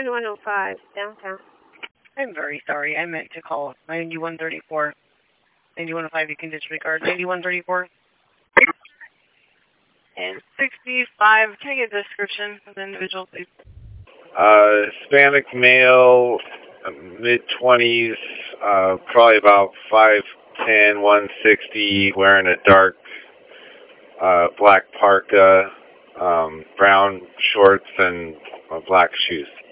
9105 downtown. I'm very sorry. I meant to call 9134. 9105 you can disregard. 9134. And 65. Can I get a description of the individual, please? Hispanic male, mid-20s, probably about 5'10", 160, wearing a dark black parka, brown shorts, and black shoes.